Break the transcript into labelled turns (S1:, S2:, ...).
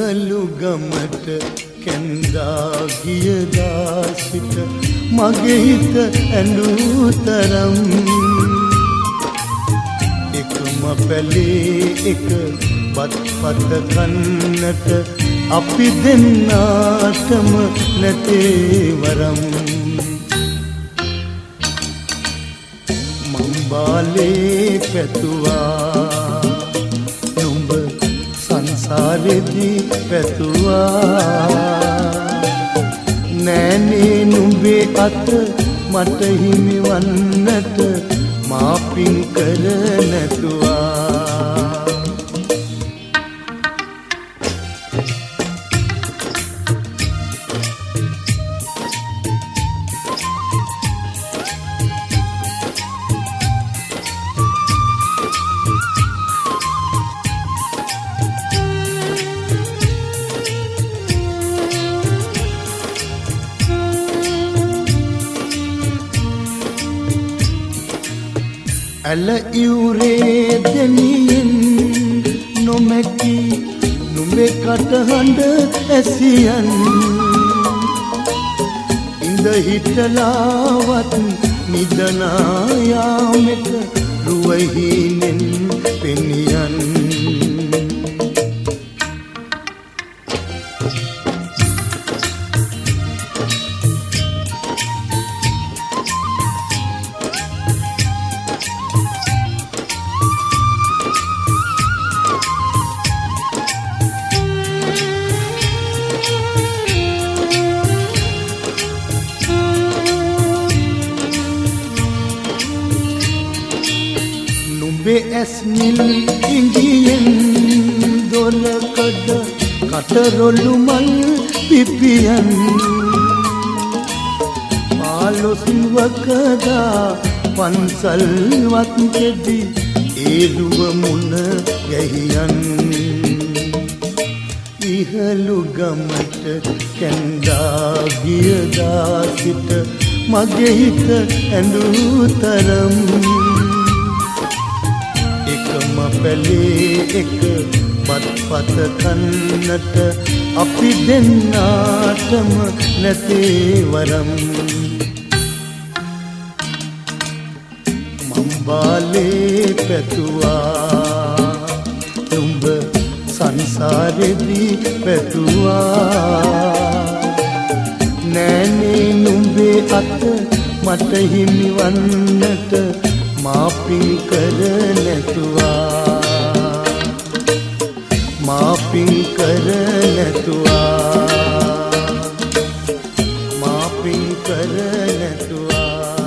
S1: ඉහළු ගමට කැන්දා ගියදා සිට මගේ හිත ඇඬූ තරම් එකම පැලේ එක බත්පත කන්නට අපි දෙන්නාටම නැතේ වරම් මං බාලේ පැතුවා නුඹ සංසාරෙදී පැතුවා නෑනේ නුඹේ අත මට හිමි වන්නට මා පින් කර නැතුවා ඇල ඉවුරේ දෙනියෙන් නොමැති නුඹේ කටහඬ ඇසියන් ඉඳ හිටලාවත් නිදනා යාමෙට රුවහිනෙන් පෙනියන් ඇස්නිල් ඉංගියෙන් දොලකඩ කටරොළු මල් පිපියන් පාලොස්වකදා පන්සල්වත් කෙදි ඒරුව මුණ ගැහියන් ඉහළු ගමට කැන්දා ගියදා සිට මගේ හිත ඇඬූ තරම් පැලේ එක බත්පත කන්නට අපි දෙන්නාටම නැතේ වරම් මං බාලේ පැතුවා නුඹ සංසාරෙදී පැතුවා නෑනේ නුඹේ අත මට හිමි වන්නට මා පින් කර නැතුවා මා පින් කර නැතුවා මා පින් කර නැතුවා